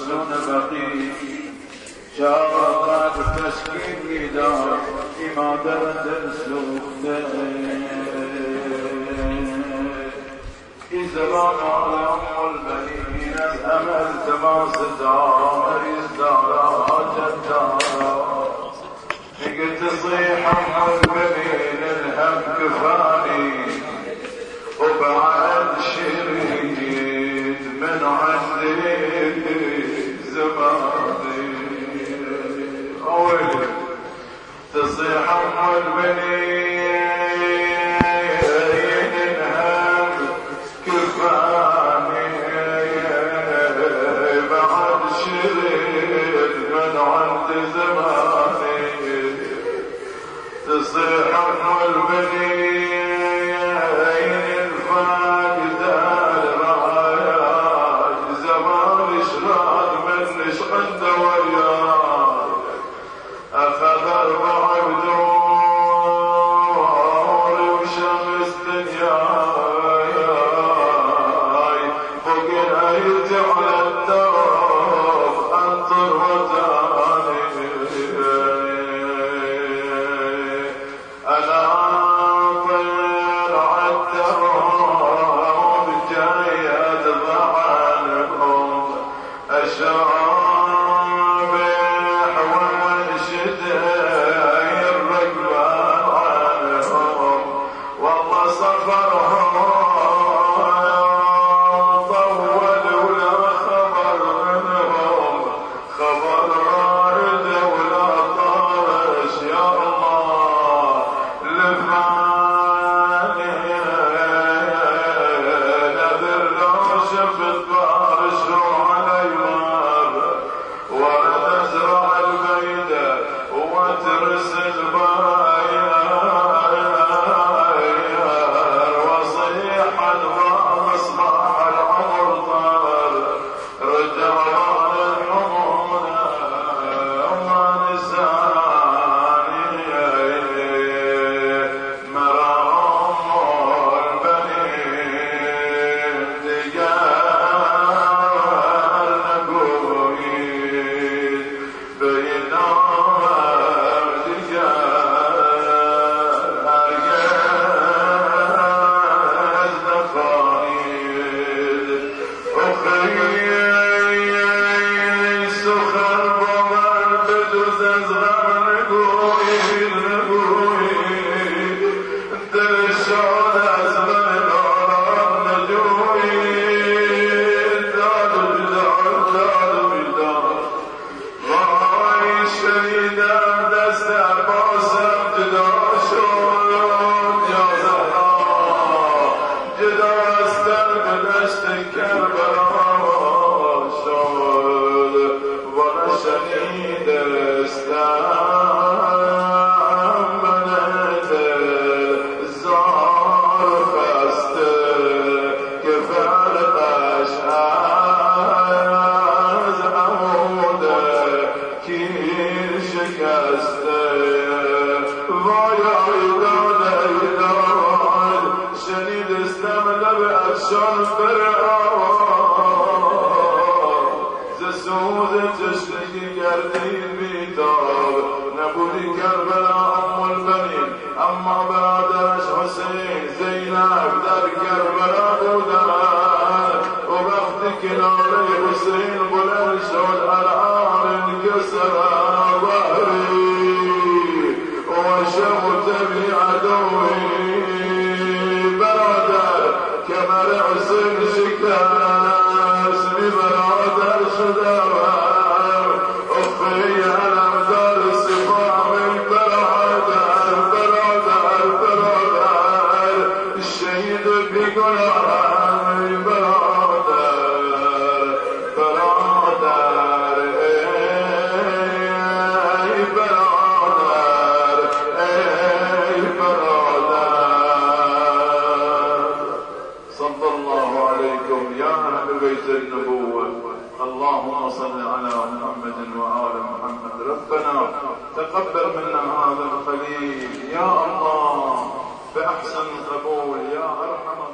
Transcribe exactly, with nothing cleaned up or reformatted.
مسنون بقی شاید تشکیل میداد ای مادر دل سوخته ای زبان ام البنین از همه التماس دار مریض دارا حاجت دارا میگه تصيح ام البنین الهم كفاني وبعد شريت من عندي زماني أولي تصيح ام البنين الهم كفاني بعد شريت من عندي زماني تصيح ام البنين اللهم صل على محمد وآل محمد. ربنا تقبل منا هذا الخليل يا الله بأحسن قبول يا أرحم